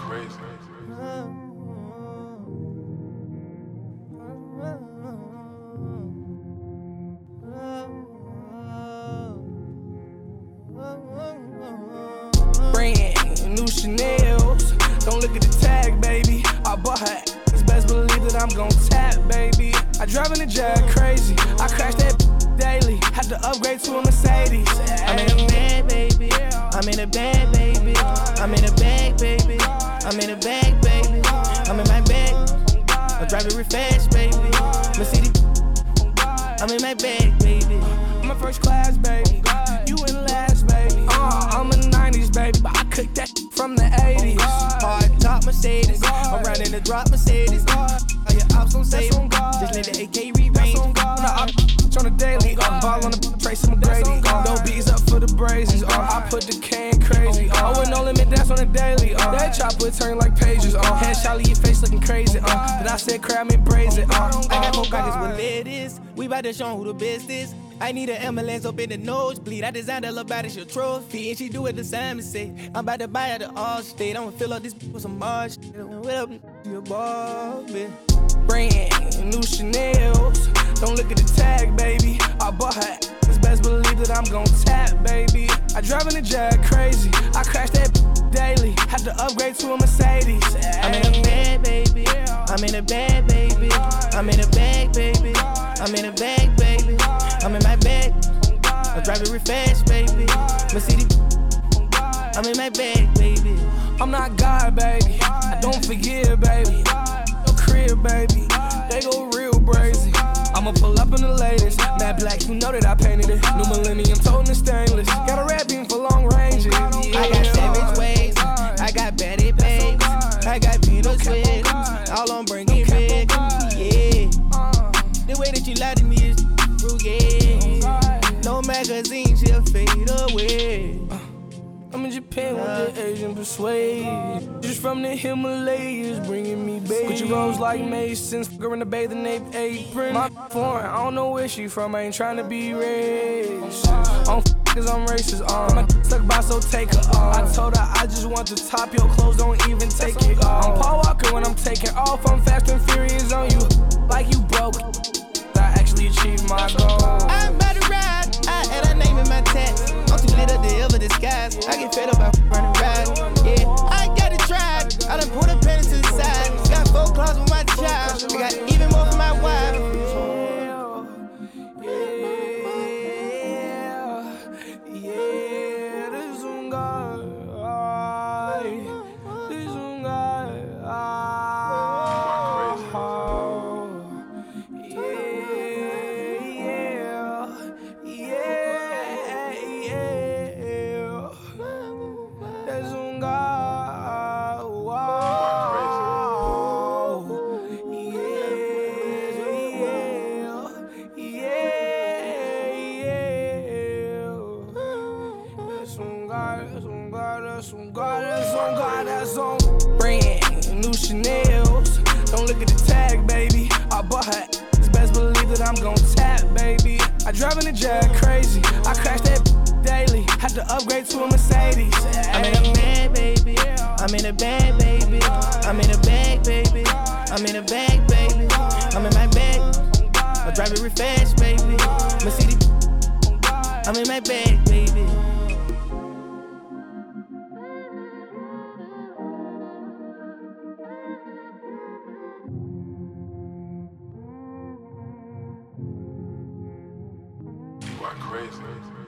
crazy. Brand new Chanel's. Don't look at the tag, baby. I bought her. It's best believe that I'm gon' tap, baby. I drive in the Jag crazy. I crash that daily. Had to upgrade to a Mercedes. I'm in a bag, baby. I'm in a bag, baby. I'm in a bag, baby. I'm in a bag, baby. I'm in my bag. I drive it real fast, baby. Mercedes. I'm in my bag, baby. I'm a first class, baby. You in last, baby. I'm a 90s, baby, but I cooked that from the 80s. Hard top Mercedes. I'm riding the drop Mercedes. All your ops don't save them. Just let the AK re-range. On the daily, ball on the Tracy McGrady. No beats up for the brazies. I put the can crazy. With no limit, that's on the daily. That chopper turn like pages. Headshot leave your face looking crazy. Then I said, crab me braze it. I got more pockets with ladies. We bout to show who the best is. I need an ambulance up in the nosebleed. I designed a little body, your trophy. And she do it the same as say. I'm about to buy her the Allstate. I'ma fill up this with some Marsh. What up, your Bobby? Brand new Chanel's. Don't look at the tag, baby. I bought her. It's best believe that I'm gon' tap, baby. I drive in the Jag crazy. I crash that daily. Had to upgrade to a Mercedes. I'm in a bag, baby. I'm in a bag, baby. I'm in a bag, baby. I'm in a bag, baby. I'm in my bag. I drive it real fast, baby. Mercedes. I'm in my bag, baby. I'm not God, baby. I don't forgive, baby. No crib, baby. They go real brazy. I'ma pull up in the latest. Matte black, you know that I painted it. New millennium, toting the stainless. Got a red beam for long ranges. I got savage ways. I got Betty babes. I got Venus with. All on bringing red. Yeah. The way that you lie to me is true, yeah. No magazine, she'll fade away. I'm in Japan with the Asian persuade. Just from the Himalayas, bringing me baby. Gucci rolls like Masons, fuck her in the bathing ape apron. My foreign, I don't know where she from, I ain't tryna be racist. I don't cause I'm racist, my stuck by, so take her off. I told her I just want the top, your clothes don't even take it off. I'm Paul Walker when I'm taking off, I'm fast and furious on you, like you broke. I actually achieved my goal. I'm about to ride, I had her name in my text. I'm too lit up to ever disguise. I get fed up by running ride. Yeah, I got it tried. I done pulled a pen to the side. Got 4 claws with my child. I got even more for my wife. Yeah, this one guy. This one guy. That's on brand new Chanel's. Don't look at the tag, baby. I bought her. It's best believe that I'm gon' tap, baby. I drive in the Jag crazy. I crash that daily. Had to upgrade to a Mercedes. I'm in a bag, baby. I'm in a bag, baby. I'm in a bag, baby. I'm in a bag, baby. I'm in my bag. I drive it real fast, baby. Mercedes. I'm in my bag, baby. You are crazy.